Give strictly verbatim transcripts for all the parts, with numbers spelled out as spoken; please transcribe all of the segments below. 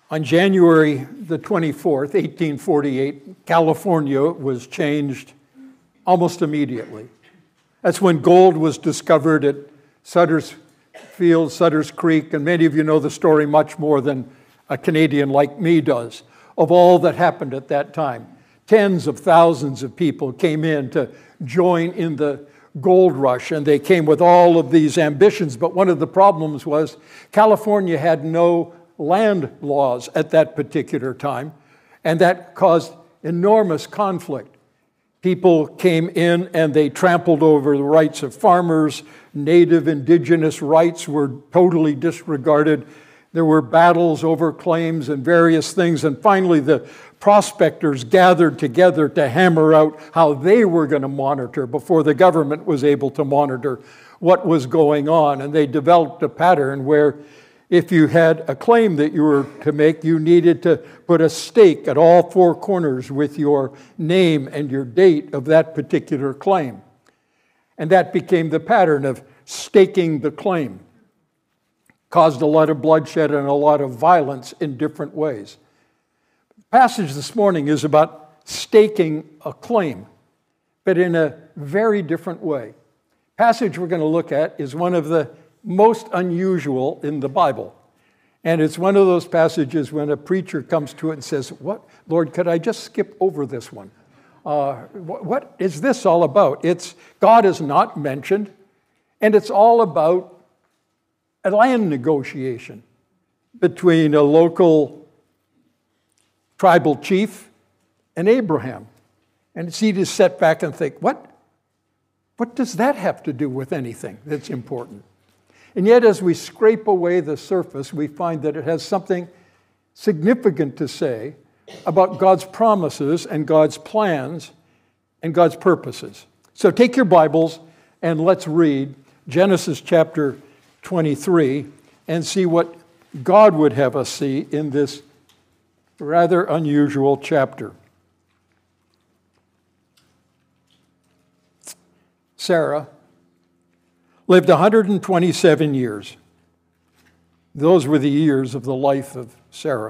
On January the twenty-fourth, eighteen forty-eight, California was changed almost immediately. That's when gold was discovered at Sutter's Field, Sutter's Creek, and many of you know the story much more than a Canadian like me does, of all that happened at that time. Tens of thousands of people came in to join in the gold rush, and they came with all of these ambitions, but one of the problems was California had no land laws at that particular time, and that caused enormous conflict. People came in and they trampled over the rights of farmers. Native, indigenous rights were totally disregarded. There were battles over claims and various things, and finally the prospectors gathered together to hammer out how they were going to monitor before the government was able to monitor what was going on. And they developed a pattern where if you had a claim that you were to make, you needed to put a stake at all four corners with your name and your date of that particular claim. And that became the pattern of staking the claim. Caused a lot of bloodshed and a lot of violence in different ways. The passage this morning is about staking a claim, but in a very different way. The passage we're going to look at is one of the most unusual in the Bible. And it's one of those passages when a preacher comes to it and says, "What, Lord, could I just skip over this one? Uh, what, what is this all about?" It's God is not mentioned, and it's all about a land negotiation between a local tribal chief and Abraham. And it's easy to sit back and think, what, what does that have to do with anything that's important? And yet, as we scrape away the surface, we find that it has something significant to say about God's promises and God's plans and God's purposes. So take your Bibles and let's read Genesis chapter twenty-three and see what God would have us see in this rather unusual chapter. Sarah lived one hundred twenty-seven years. Those were the years of the life of Sarah.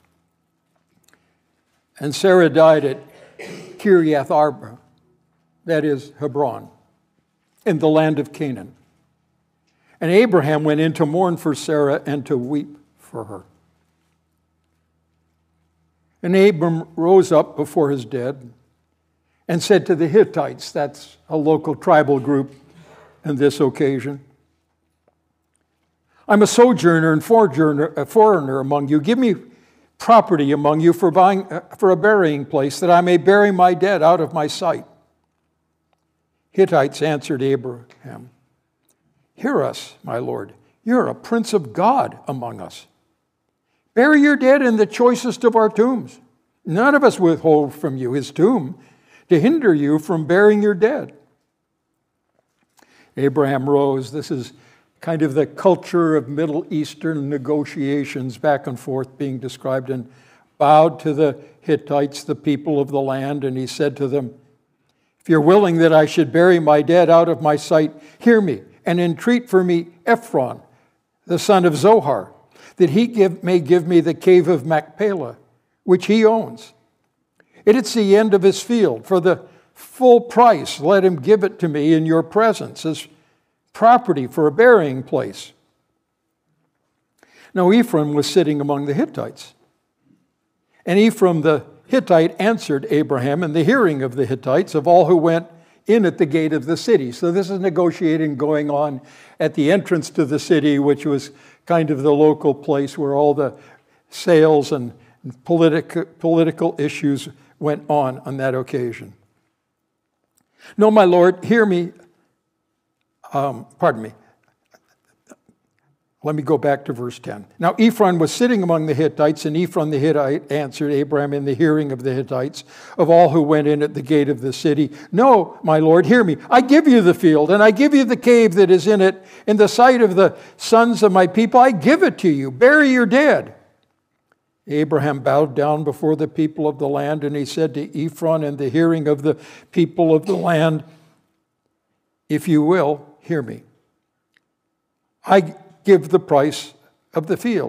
And Sarah died at Kiriath Arba, that is Hebron, in the land of Canaan. And Abraham went in to mourn for Sarah and to weep for her. And Abram rose up before his dead and said to the Hittites, that's a local tribal group on this occasion, "I'm a sojourner and foreigner, a foreigner among you. Give me property among you for, buying, uh, for a burying place, that I may bury my dead out of my sight." Hittites answered Abraham, "Hear us, my lord. You're a prince of God among us. Bury your dead in the choicest of our tombs. None of us withhold from you his tomb to hinder you from burying your dead." Abraham rose. This is kind of the culture of Middle Eastern negotiations back and forth being described, and bowed to the Hittites, the people of the land, and he said to them, "If you're willing that I should bury my dead out of my sight, hear me and entreat for me Ephron, the son of Zohar, that he give, may give me the cave of Machpelah, which he owns. It's the end of his field. For the full price, let him give it to me in your presence as property for a burying place." Now Ephraim was sitting among the Hittites. And Ephraim the Hittite answered Abraham in the hearing of the Hittites, of all who went in at the gate of the city. So this is negotiating going on at the entrance to the city, which was kind of the local place where all the sales and politic, political issues went on on that occasion. "No, my lord, hear me." Um, pardon me. Let me go back to verse ten. "Now Ephron was sitting among the Hittites, and Ephron the Hittite answered Abraham in the hearing of the Hittites, of all who went in at the gate of the city, 'No, my lord, hear me. I give you the field, and I give you the cave that is in it. In the sight of the sons of my people, I give it to you. Bury your dead.' Abraham bowed down before the people of the land, and he said to Ephron in the hearing of the people of the land, 'If you will, hear me. I give the price of the field,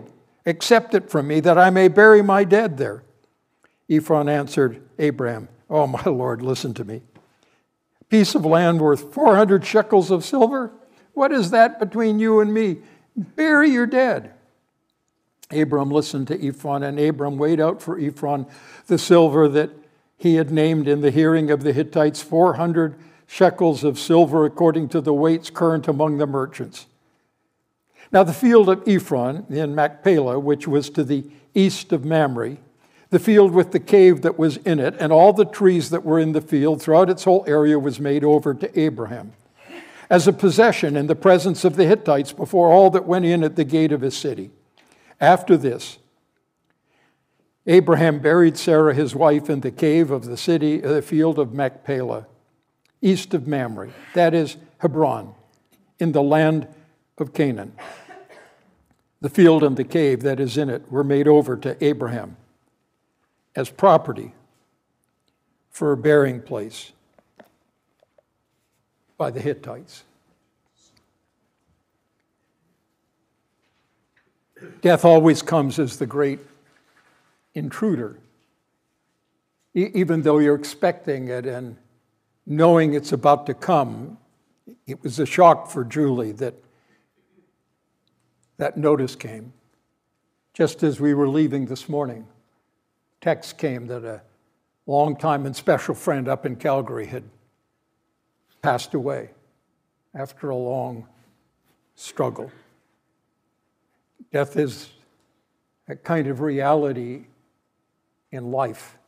Accept it from me, that I may bury my dead there. Ephron answered Abraham, oh, my Lord, listen to me. Piece of land worth four hundred shekels of silver? What is that between you and me? Bury your dead. Abram listened to Ephron, and Abram weighed out for Ephron the silver that he had named in the hearing of the Hittites, four hundred shekels of silver according to the weights current among the merchants. Now the field of Ephron in Machpelah, which was to the east of Mamre, the field with the cave that was in it, and all the trees that were in the field throughout its whole area was made over to Abraham, as a possession in the presence of the Hittites before all that went in at the gate of his city. After this, Abraham buried Sarah his wife in the cave of the city, the field of Machpelah, east of Mamre, that is Hebron, in the land of Canaan. The field and the cave that is in it were made over to Abraham as property for a burying place by the Hittites. Death always comes as the great intruder, e- even though you're expecting it and knowing it's about to come. It was a shock for Julie that that notice came. Just as we were leaving this morning, text came that a longtime and special friend up in Calgary had passed away after a long struggle. Death is a kind of reality in life.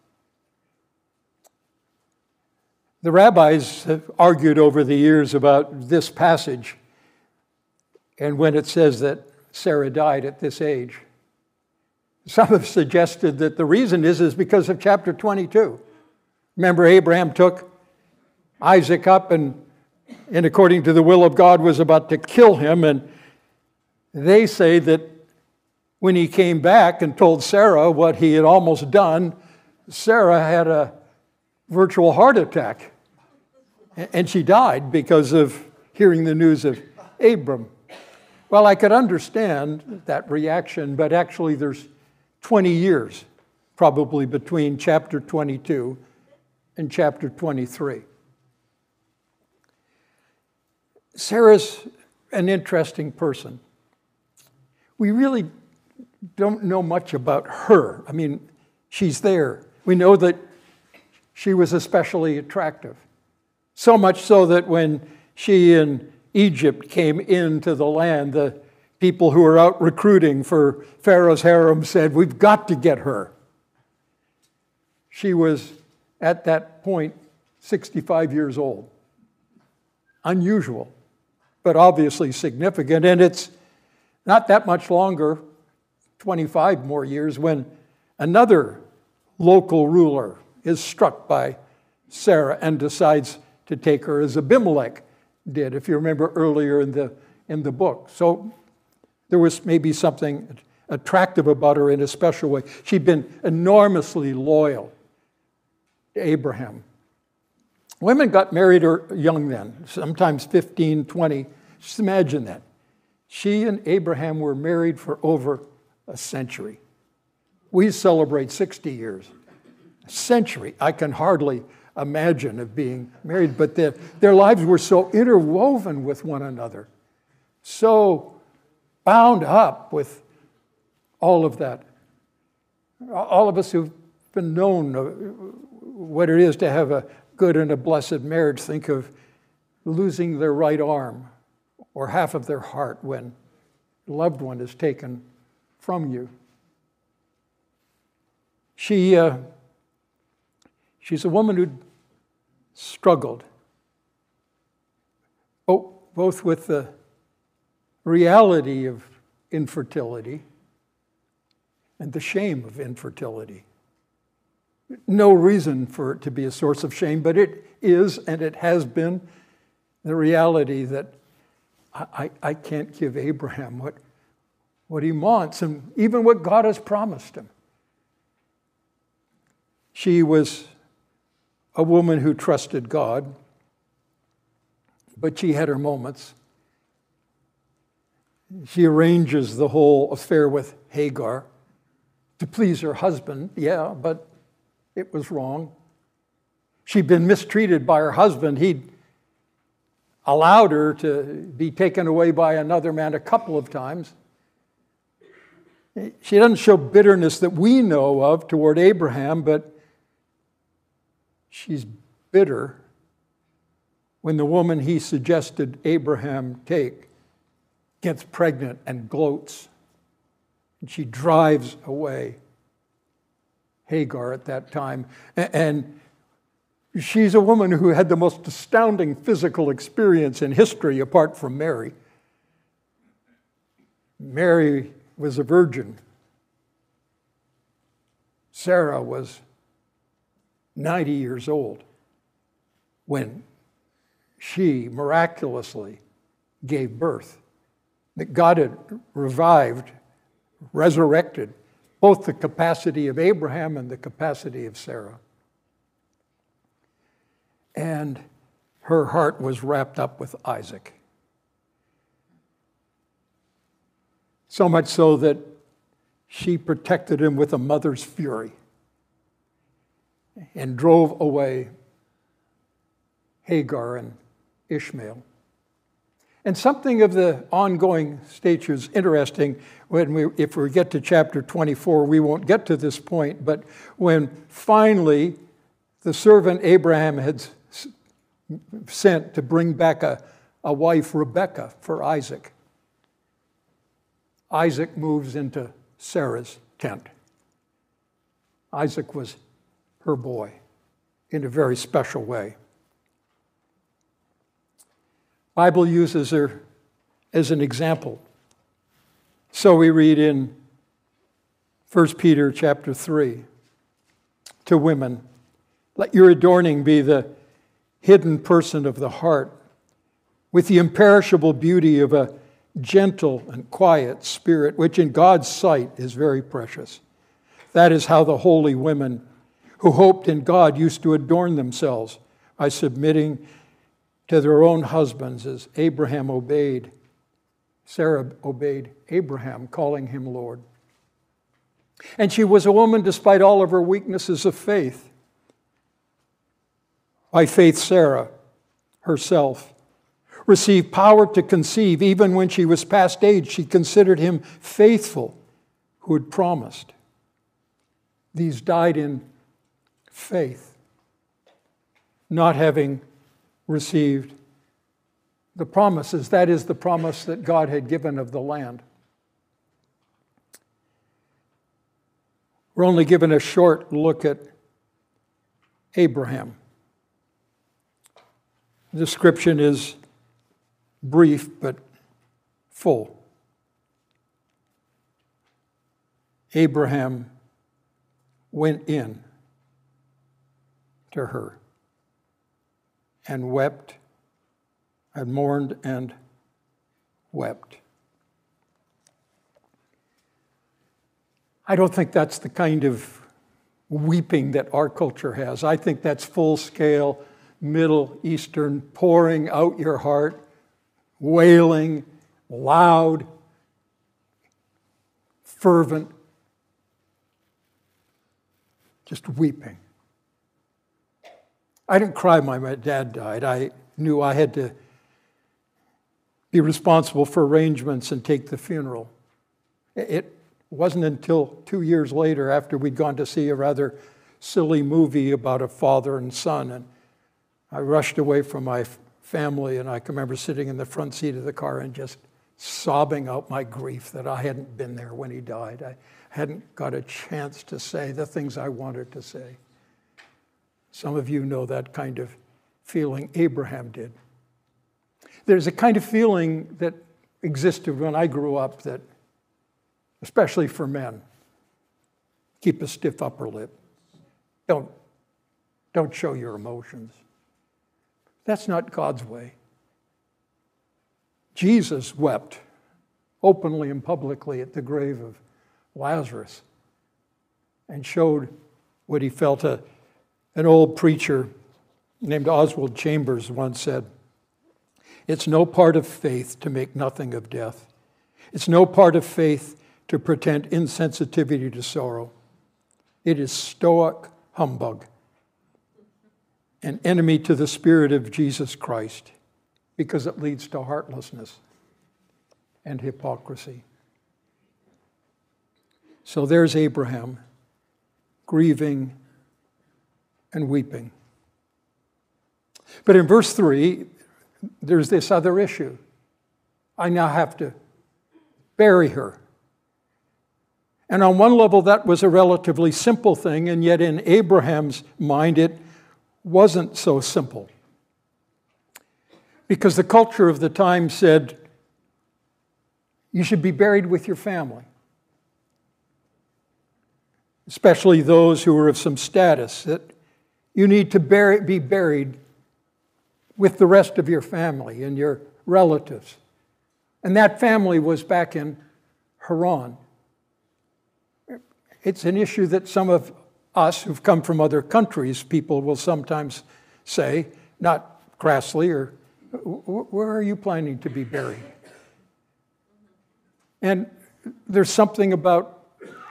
The rabbis have argued over the years about this passage, and when it says that Sarah died at this age. Some have suggested that the reason is, is because of chapter twenty-two. Remember, Abraham took Isaac up and, and according to the will of God, was about to kill him. And they say that when he came back and told Sarah what he had almost done, Sarah had a virtual heart attack. And she died because of hearing the news of Abram. Well, I could understand that reaction, but actually there's twenty years probably between chapter twenty-two and chapter twenty-three. Sarah's an interesting person. We really don't know much about her. I mean, she's there. We know that she was especially attractive. So much so that when she and Egypt came into the land, the people who were out recruiting for Pharaoh's harem said, we've got to get her. She was, at that point, sixty-five years old. Unusual, but obviously significant. And it's not that much longer, twenty-five more years, when another local ruler is struck by Sarah and decides to take her, as Abimelech did, if you remember earlier in the in the book. So there was maybe something attractive about her in a special way. She'd been enormously loyal to Abraham. Women got married young then, sometimes fifteen, twenty. Just imagine that. She and Abraham were married for over a century. We celebrate sixty years. A century. I can hardly imagine of being married, but their, their lives were so interwoven with one another, so bound up with all of that. All of us who've been known what it is to have a good and a blessed marriage think of losing their right arm or half of their heart when a loved one is taken from you. She, uh, she's a woman who struggled, both with the reality of infertility and the shame of infertility. No reason for it to be a source of shame, but it is, and it has been, the reality that I, I, I can't give Abraham what, what he wants and even what God has promised him. She was a woman who trusted God, but she had her moments. she arranges the whole affair with Hagar to please her husband. Yeah, but it was wrong. She'd been mistreated by her husband. He'd allowed her to be taken away by another man a couple of times. She doesn't show bitterness that we know of toward Abraham, but she's bitter when the woman he suggested Abraham take gets pregnant and gloats. And she drives away Hagar at that time. And she's a woman who had the most astounding physical experience in history apart from Mary. Mary was a virgin. Sarah was ninety years old when she miraculously gave birth. That God had revived, resurrected both the capacity of Abraham and the capacity of Sarah. And her heart was wrapped up with Isaac. So much so that she protected him with a mother's fury and drove away Hagar and Ishmael. And something of the ongoing stature is interesting. When we, if we get to chapter twenty-four, we won't get to this point, but when finally the servant Abraham had sent to bring back a, a wife, Rebekah, for Isaac, Isaac moves into Sarah's tent. Isaac was her boy in a very special way. Bible uses her as an example. So we read in First Peter chapter three to women, let your adorning be the hidden person of the heart with the imperishable beauty of a gentle and quiet spirit, which in God's sight is very precious. That is how the holy women who hoped in God used to adorn themselves, by submitting to their own husbands, as Abraham obeyed. Sarah obeyed Abraham, calling him Lord. And she was a woman, despite all of her weaknesses, of faith. By faith, Sarah herself received power to conceive. Even when she was past age, she considered him faithful who had promised. These died in faith, not having received the promises. That is the promise that God had given of the land. We're only given a short look at Abraham. The description is brief but full. Abraham went in to her and wept and mourned and wept. I don't think that's the kind of weeping that our culture has. I think that's full-scale, Middle Eastern, pouring out your heart, wailing, loud, fervent, just weeping. I didn't cry when my dad died. I knew I had to be responsible for arrangements and take the funeral. It wasn't until two years later, after we'd gone to see a rather silly movie about a father and son, and I rushed away from my family, and I can remember sitting in the front seat of the car and just sobbing out my grief that I hadn't been there when he died. I hadn't got a chance to say the things I wanted to say. Some of you know that kind of feeling Abraham did. There's a kind of feeling that existed when I grew up that, especially for men, keep a stiff upper lip. Don't, don't show your emotions. That's not God's way. Jesus wept openly and publicly at the grave of Lazarus and showed what he felt. A, an old preacher named Oswald Chambers once said, "It's no part of faith to make nothing of death. It's no part of faith to pretend insensitivity to sorrow. It is stoic humbug, an enemy to the Spirit of Jesus Christ, because it leads to heartlessness and hypocrisy. So there's Abraham, grieving and weeping. But in verse three, there's this other issue. I now have to bury her. And on one level, that was a relatively simple thing, and yet in Abraham's mind, it wasn't so simple. Because the culture of the time said, you should be buried with your family, especially those who were of some status, that you need to bury, be buried with the rest of your family and your relatives. And that family was back in Haran. It's an issue that some of us who've come from other countries, people will sometimes say, not crassly, or where are you planning to be buried? And there's something about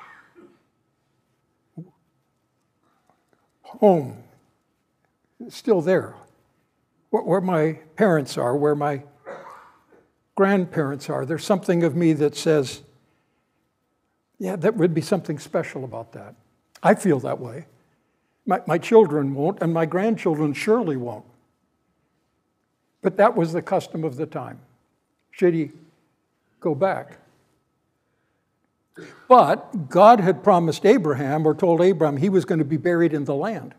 home, still there, where my parents are, where my grandparents are. There's something of me that says, yeah, that would be something special about that. I feel that way. My, my children won't, and my grandchildren surely won't. But that was the custom of the time. Should he go back? But God had promised Abraham, or told Abraham, he was going to be buried in the land.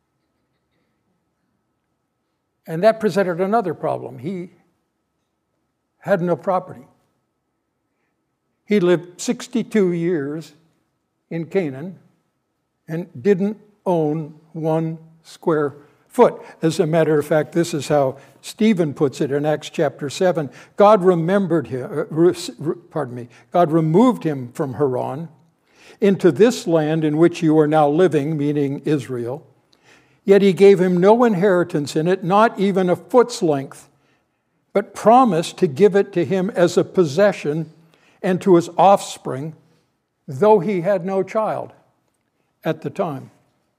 And that presented another problem. He had no property. He lived sixty-two years in Canaan and didn't own one square foot. As a matter of fact, this is how Stephen puts it in Acts chapter seven. God remembered him, pardon me, God removed him from Haran into this land in which you are now living, meaning Israel. Yet he gave him no inheritance in it, not even a foot's length, but promised to give it to him as a possession and to his offspring, though he had no child at the time.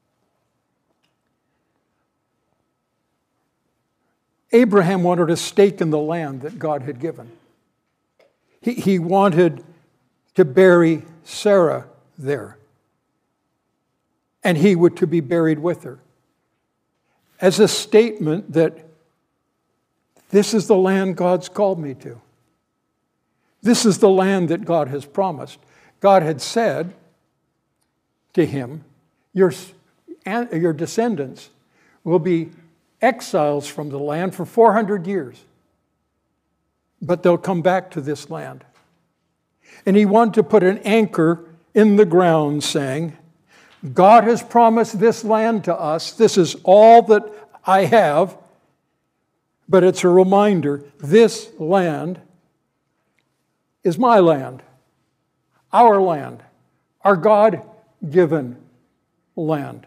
Abraham wanted a stake in the land that God had given. He, he wanted to bury Sarah there, and he would to be buried with her, as a statement that this is the land God's called me to. This is the land that God has promised. God had said to him, your, your descendants will be exiles from the land for four hundred years, but they'll come back to this land. And he wanted to put an anchor in the ground saying, God has promised this land to us. This is all that I have, but it's a reminder, this land is my land, our land, our God-given land.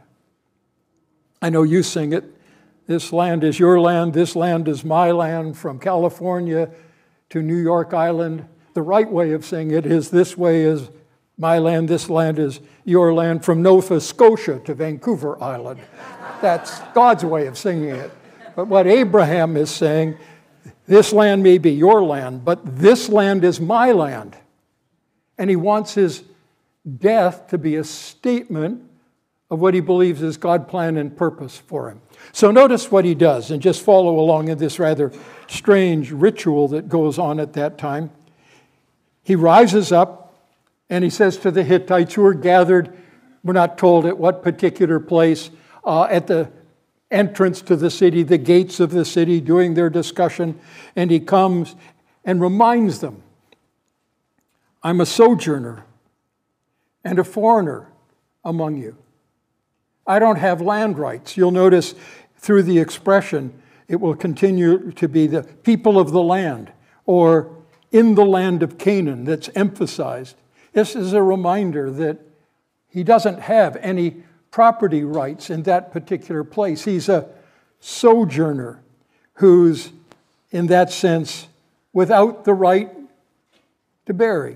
I know you sing it. This land is your land. This land is my land. From California to New York Island. The right way of saying it is this way is my land. This land is your land. From Nova Scotia to Vancouver Island. That's God's way of singing it. But what Abraham is saying, this land may be your land, but this land is my land. And he wants his death to be a statement of what he believes is God's plan and purpose for him. So notice what he does, and just follow along in this rather strange ritual that goes on at that time. He rises up and he says to the Hittites who are gathered, we're not told at what particular place, uh, at the entrance to the city, the gates of the city, doing their discussion, and he comes and reminds them, I'm a sojourner and a foreigner among you. I don't have land rights. You'll notice through the expression, it will continue to be the people of the land, or in the land of Canaan, that's emphasized. This is a reminder that he doesn't have any property rights in that particular place. He's a sojourner who's, in that sense, without the right to bury.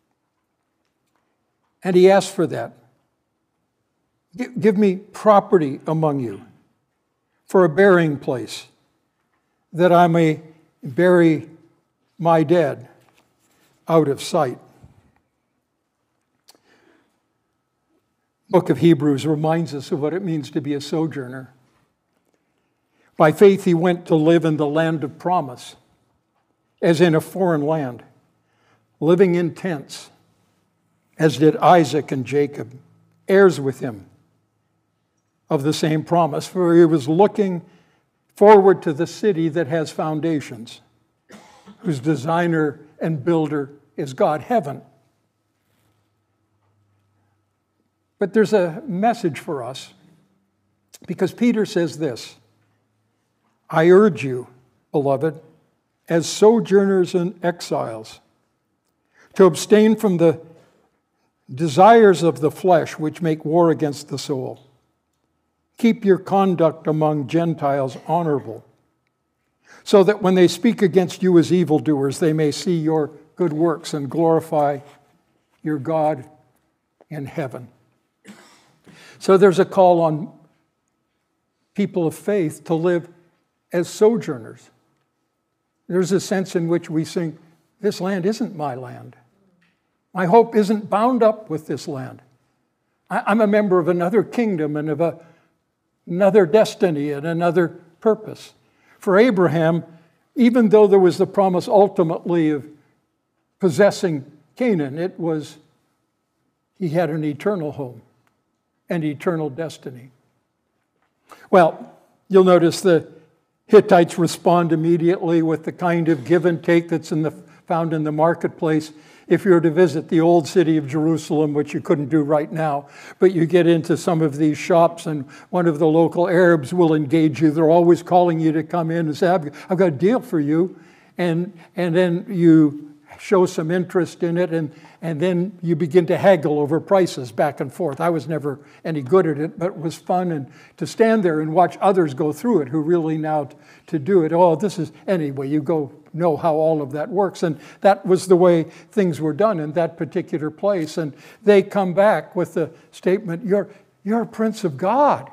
And he asked for that. Give me property among you for a burying place, that I may bury my dead out of sight. The book of Hebrews reminds us of what it means to be a sojourner. By faith, he went to live in the land of promise, as in a foreign land, living in tents, as did Isaac and Jacob, heirs with him of the same promise, for he was looking forward to the city that has foundations, whose designer and builder is God, heaven. But there's a message for us, because Peter says this, I urge you, beloved, as sojourners and exiles, to abstain from the desires of the flesh which make war against the soul. Keep your conduct among Gentiles honorable, so that when they speak against you as evildoers, they may see your good works and glorify your God in heaven. So there's a call on people of faith to live as sojourners. There's a sense in which we think, this land isn't my land. My hope isn't bound up with this land. I'm a member of another kingdom and of a, another destiny and another purpose. For Abraham, even though there was the promise ultimately of possessing Canaan, it was, he had an eternal home and eternal destiny. Well, you'll notice the Hittites respond immediately with the kind of give and take that's in the, found in the marketplace. If you were to visit the old city of Jerusalem, which you couldn't do right now, but you get into some of these shops and one of the local Arabs will engage you. They're always calling you to come in and say, I've, I've got a deal for you. And, and then you show some interest in it, and, and then you begin to haggle over prices back and forth. I was never any good at it, but it was fun and to stand there and watch others go through it who really know to do it. Oh, this is, anyway, you go know how all of that works. And that was the way things were done in that particular place. And they come back with the statement, you're, you're a prince of God,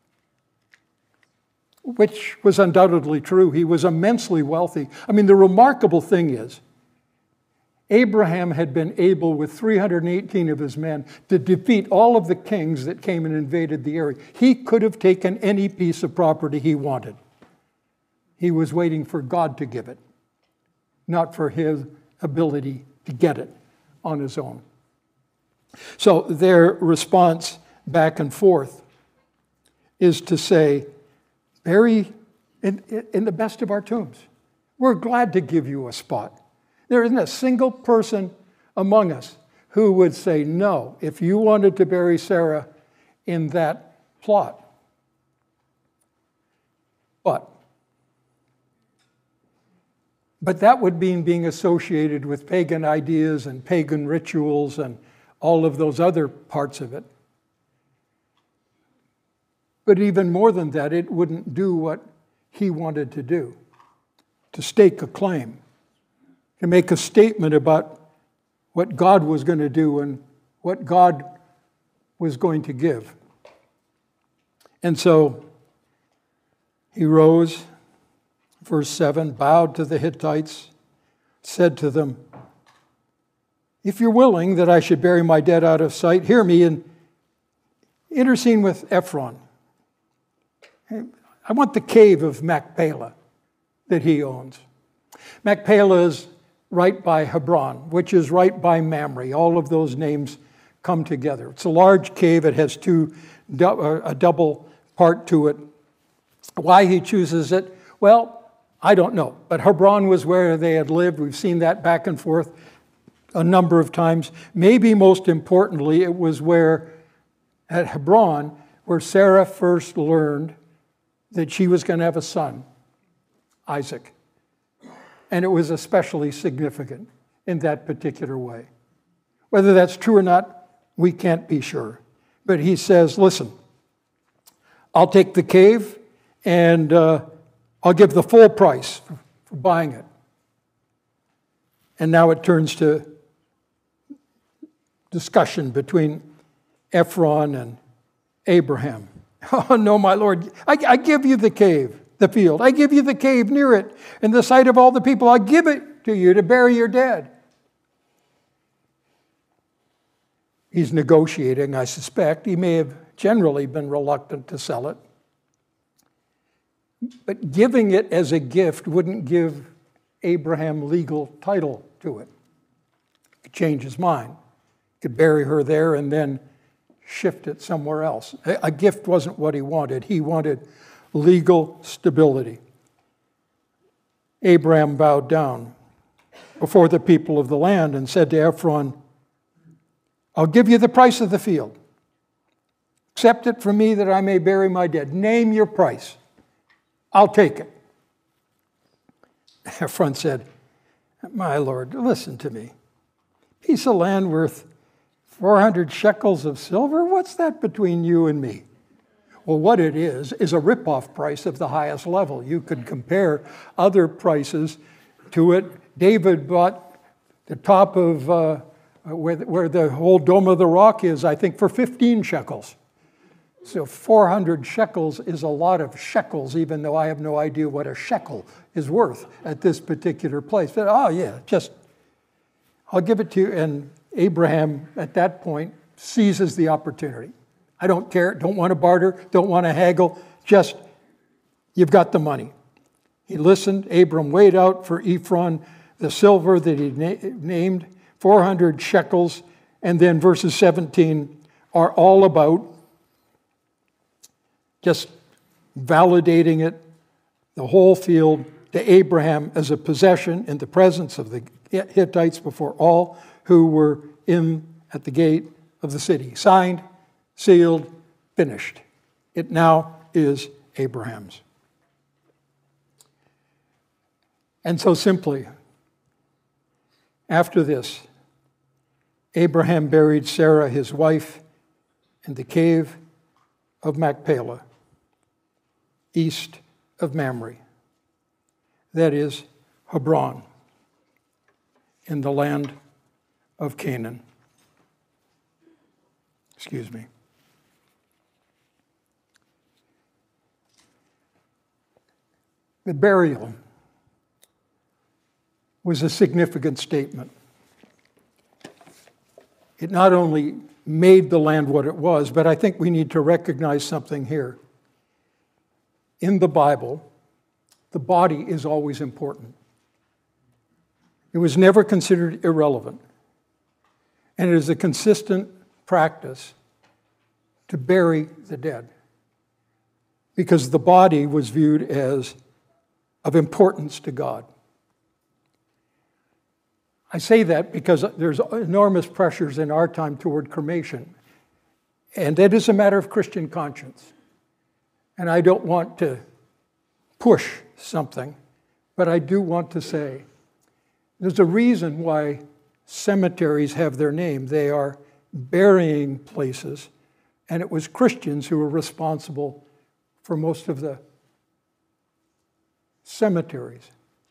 which was undoubtedly true. He was immensely wealthy. I mean, the remarkable thing is, Abraham had been able, with three hundred eighteen of his men, to defeat all of the kings that came and invaded the area. He could have taken any piece of property he wanted. He was waiting for God to give it, not for his ability to get it on his own. So their response back and forth is to say, bury in, in the best of our tombs. We're glad to give you a spot. There isn't a single person among us who would say no if you wanted to bury Sarah in that plot. But, but that would mean being associated with pagan ideas and pagan rituals and all of those other parts of it. But even more than that, it wouldn't do what he wanted to do, to stake a claim, to make a statement about what God was going to do and what God was going to give. And so he rose, verse seven, bowed to the Hittites, said to them, if you're willing that I should bury my dead out of sight, hear me and intercede with Ephron. I want the cave of Machpelah that he owns. Machpelah is right by Hebron, which is right by Mamre. All of those names come together. It's a large cave. It has two, a double part to it. Why he chooses it? Well, I don't know. But Hebron was where they had lived. We've seen that back and forth a number of times. Maybe most importantly, it was where, at Hebron, where Sarah first learned that she was going to have a son, Isaac. And it was especially significant in that particular way. Whether that's true or not, we can't be sure. But he says, listen, I'll take the cave and uh, I'll give the full price for, for buying it. And now it turns to discussion between Ephron and Abraham. Oh, no, my Lord, I, I give you the cave, the field. I give you the cave near it. In the sight of all the people, I give it to you to bury your dead. He's negotiating, I suspect. He may have generally been reluctant to sell it. But giving it as a gift wouldn't give Abraham legal title to it. He could change his mind. He could bury her there and then shift it somewhere else. A gift wasn't what he wanted. He wanted legal stability. Abraham bowed down before the people of the land and said to Ephron, I'll give you the price of the field. Accept it from me that I may bury my dead. Name your price. I'll take it. Ephron said, my Lord, listen to me. Piece of land worth four hundred shekels of silver? What's that between you and me? Well, what it is, is a rip-off price of the highest level. You could compare other prices to it. David bought the top of uh, where, where the whole Dome of the Rock is, I think, for fifteen shekels. So four hundred shekels is a lot of shekels, even though I have no idea what a shekel is worth at this particular place. But, oh, yeah, just, I'll give it to you. And Abraham, at that point, seizes the opportunity. I don't care, don't want to barter, don't want to haggle, just, you've got the money. He listened. Abram weighed out for Ephron the silver that he na- named, four hundred shekels, and then verses seventeen are all about just validating it, the whole field, to Abraham as a possession in the presence of the Hittites before all who were in at the gate of the city. Signed, sealed, finished. It now is Abraham's. And so simply, after this, Abraham buried Sarah, his wife, in the cave of Machpelah, east of Mamre. That is Hebron, in the land of Canaan. Excuse me. The burial was a significant statement. It not only made the land what it was, but I think we need to recognize something here. In the Bible, the body is always important. It was never considered irrelevant. And it is a consistent practice to bury the dead, because the body was viewed as of importance to God. I say that because there's enormous pressures in our time toward cremation, and that is a matter of Christian conscience. And I don't want to push something, but I do want to say there's a reason why cemeteries have their name. They are burying places, and it was Christians who were responsible for most of the cemeteries.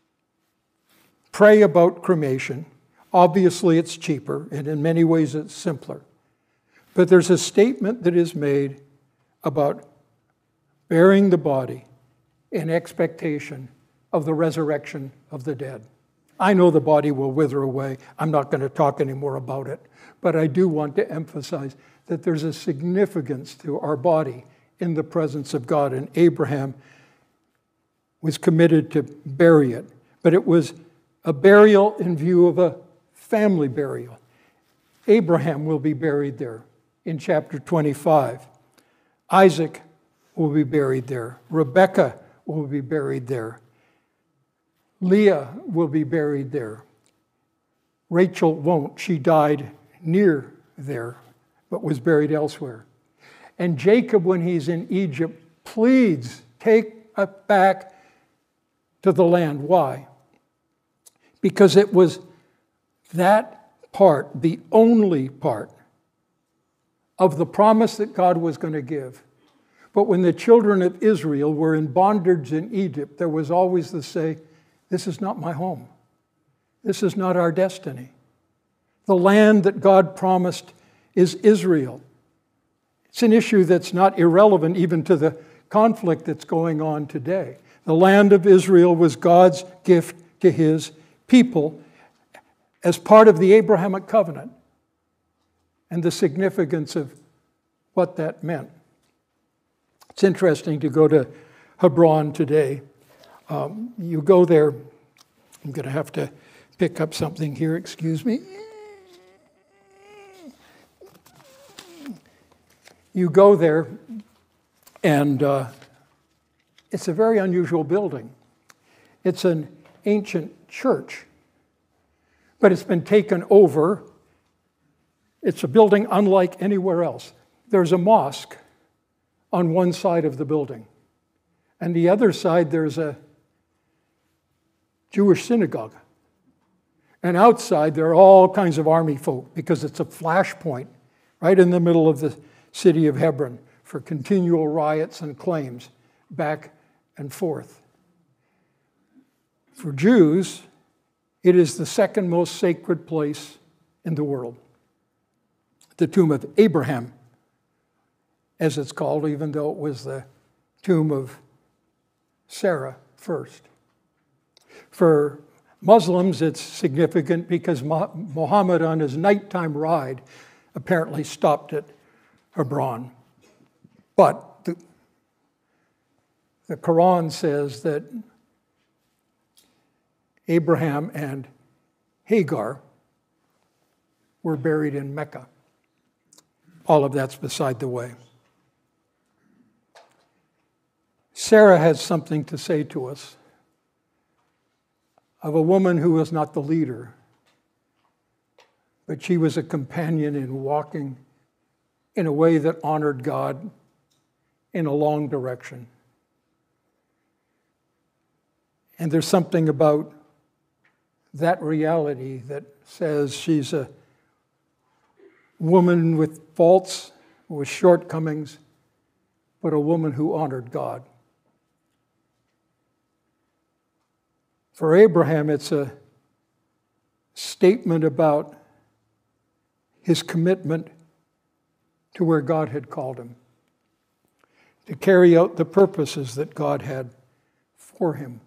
Pray about cremation. Obviously, it's cheaper, and in many ways it's simpler. But there's a statement that is made about burying the body in expectation of the resurrection of the dead. I know the body will wither away. I'm not going to talk anymore about it. But I do want to emphasize that there's a significance to our body in the presence of God. And Abraham was committed to bury it. But it was a burial in view of a family burial. Abraham will be buried there in chapter twenty-five. Isaac will be buried there. Rebekah will be buried there. Leah will be buried there. Rachel won't. She died near there, but was buried elsewhere. And Jacob, when he's in Egypt, pleads, take us back to the land. Why? Because it was that part, the only part of the promise that God was going to give. But when the children of Israel were in bondage in Egypt, there was always the say, this is not my home. This is not our destiny. The land that God promised is Israel. It's an issue that's not irrelevant even to the conflict that's going on today. The land of Israel was God's gift to his people as part of the Abrahamic covenant and the significance of what that meant. It's interesting to go to Hebron today. Um, you go there, I'm going to have to pick up something here, excuse me. You go there, and uh, it's a very unusual building. It's an ancient church, but it's been taken over. It's a building unlike anywhere else. There's a mosque on one side of the building, and the other side there's a Jewish synagogue. And outside there are all kinds of army folk because it's a flashpoint right in the middle of the city of Hebron for continual riots and claims back and forth. For Jews, it is the second most sacred place in the world. The tomb of Abraham, as it's called, even though it was the tomb of Sarah first. For Muslims, it's significant because Muhammad, on his nighttime ride, apparently stopped at Hebron. But the, the Quran says that Abraham and Hagar were buried in Mecca. All of that's beside the way. Sarah has something to say to us of a woman who was not the leader, but she was a companion in walking in a way that honored God in a long direction. And there's something about that reality that says she's a woman with faults, with shortcomings, but a woman who honored God. For Abraham, it's a statement about his commitment to where God had called him, to carry out the purposes that God had for him.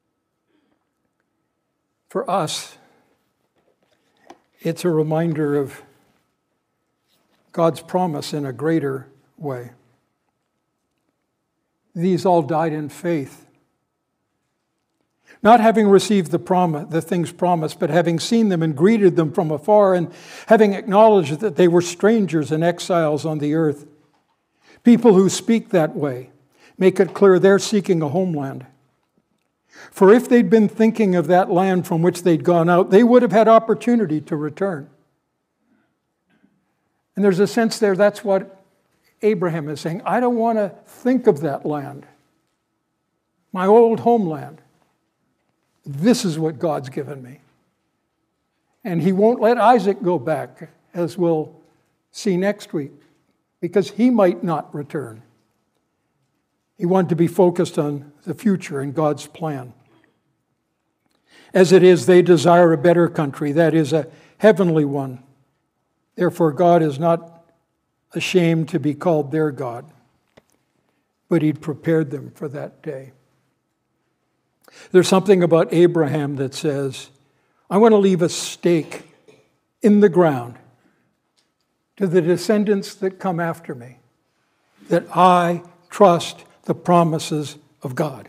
For us, it's a reminder of God's promise in a greater way. These all died in faith, not having received the promise, the things promised, but having seen them and greeted them from afar, and having acknowledged that they were strangers and exiles on the earth. People who speak that way make it clear they're seeking a homeland. For if they'd been thinking of that land from which they'd gone out, they would have had opportunity to return. And there's a sense there that's what Abraham is saying. I don't want to think of that land, my old homeland. This is what God's given me. And he won't let Isaac go back, as we'll see next week, because he might not return. He wanted to be focused on the future and God's plan. As it is, they desire a better country, that is, a heavenly one. Therefore, God is not ashamed to be called their God, but he'd prepared them for that day. There's something about Abraham that says, I want to leave a stake in the ground to the descendants that come after me, that I trust the promises of God.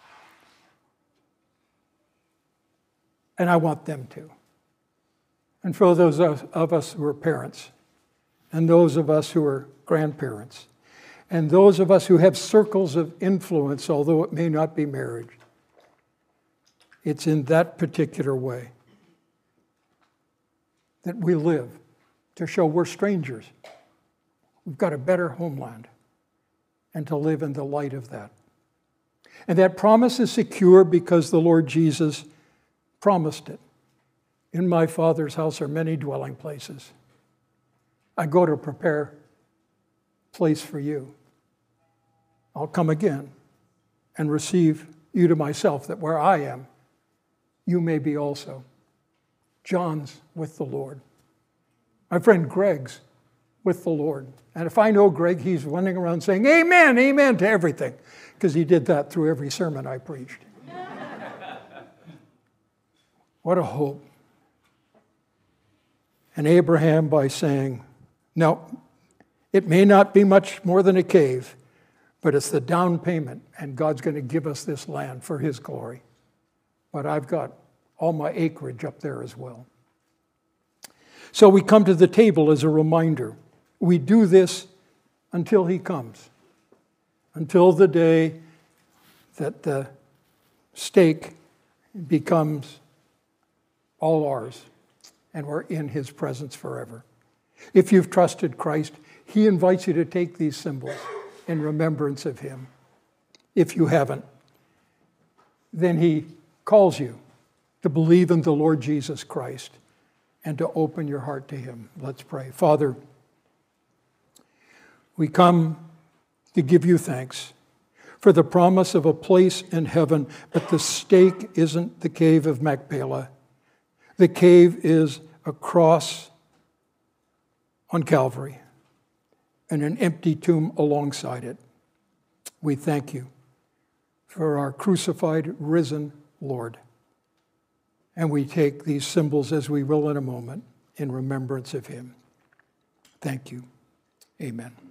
And I want them to. And for those of us who are parents, and those of us who are grandparents, and those of us who have circles of influence, although it may not be marriage, it's in that particular way that we live to show we're strangers. We've got a better homeland, and to live in the light of that. And that promise is secure because the Lord Jesus promised it. In my Father's house are many dwelling places. I go to prepare a place for you. I'll come again and receive you to myself, that where I am, you may be also. John's with the Lord. My friend Greg's with the Lord. And if I know Greg, he's running around saying, amen, amen to everything, because he did that through every sermon I preached. What a hope. And Abraham, by saying, no, it may not be much more than a cave, but it's the down payment, and God's going to give us this land for his glory. But I've got all my acreage up there as well. So we come to the table as a reminder. We do this until he comes, until the day that the stake becomes all ours, and we're in his presence forever. If you've trusted Christ, he invites you to take these symbols in remembrance of him. If you haven't, then he calls you to believe in the Lord Jesus Christ and to open your heart to him. Let's pray. Father, we come to give you thanks for the promise of a place in heaven, but the stake isn't the cave of Machpelah. The cave is a cross on Calvary and an empty tomb alongside it. We thank you for our crucified, risen Lord. And we take these symbols, as we will in a moment, in remembrance of him. Thank you. Amen.